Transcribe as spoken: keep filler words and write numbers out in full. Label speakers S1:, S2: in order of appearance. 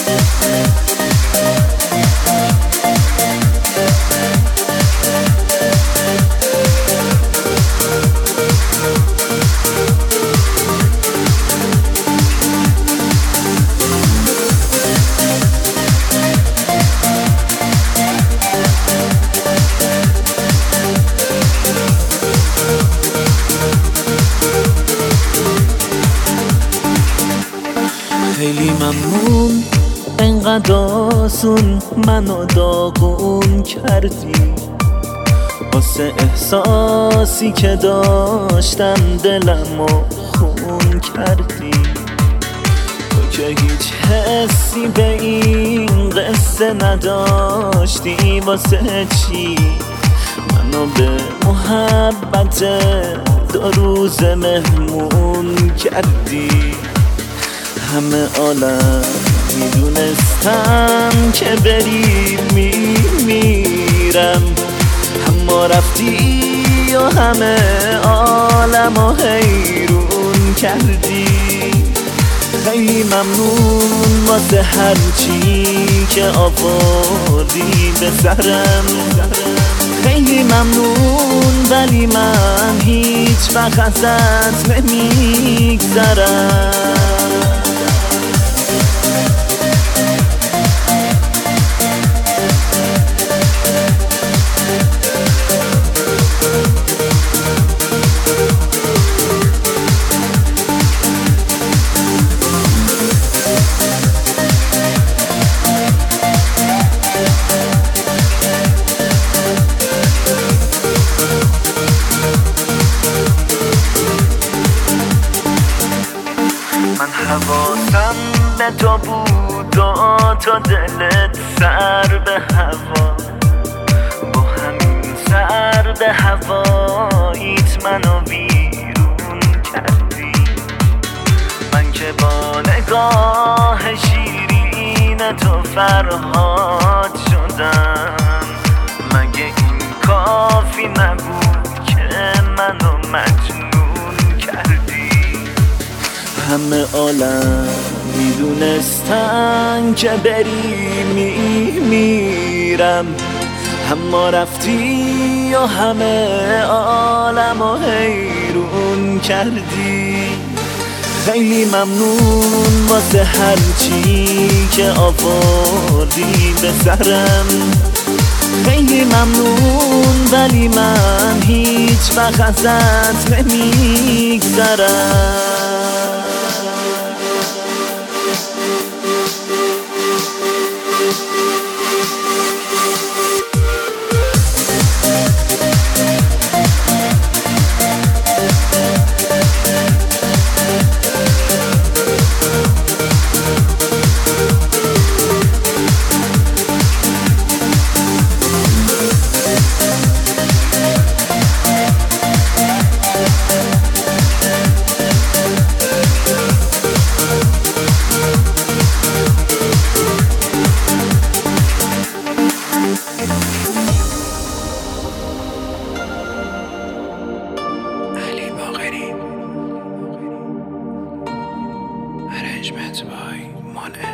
S1: خیلی ممنون انقدر آسون منو داغون کردی، واسه احساسی که داشتم دلمو خون کردی. تو که هیچ حسی به این قصه نداشتی، واسه چی منو به محبت دو روز مهمون کردی؟ همه عالم میدونستم که بری میمیرم، اما رفتی و همه عالمو حیرون کردی. خیلی ممنون واسه هرچی که آوردی به سرم، خیلی ممنون ولی من هیچ وقت ازت نمیگذرم. من حواسم به تو بود و تو دلت سر به هوا، با همین سر به هواییت منو بیرون کردی. من که با نگاه شیرین تو فرهاد شدم، مگه این کافی نبود که منو مجنون کردی؟ همه عالم میدونستن که بری میمیرم، اما رفتی و همه عالمو حیرون کردی. خیلی ممنون واسه هرچی که آوردی به سرم، خیلی ممنون ولی من هیچ وقت ازت نمیگذرم.
S2: Arrangement by Mon